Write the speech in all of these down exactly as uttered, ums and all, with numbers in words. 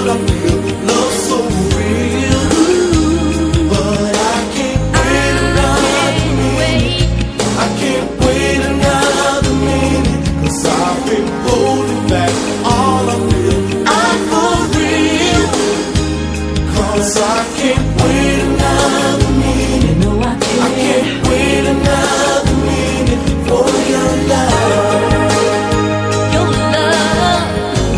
what I feel. Love so real, but I can't wait another minute. I can't wait another minute, 'cause I've been holding back all I feel. I'm for real, 'cause I can't wait another minute. No, I can't. I can't wait another minute for your love. Your love.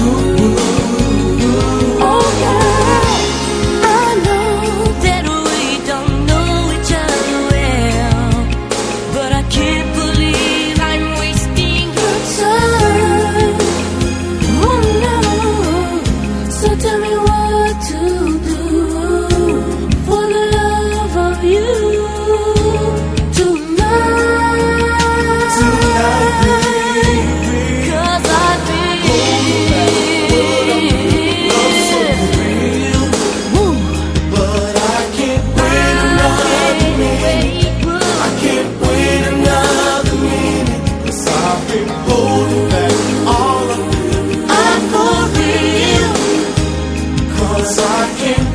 Oh God, I know that we don't know each other well, but I can't believe I'm wasting your time. Oh no, so tell me what to do for the love of you tonight. Tonight, baby. 'Cause I feel Love so real, but I can't wait another minute. I can't wait another minute, 'cause I've been holding back all I feel. I'm for real, 'cause I can't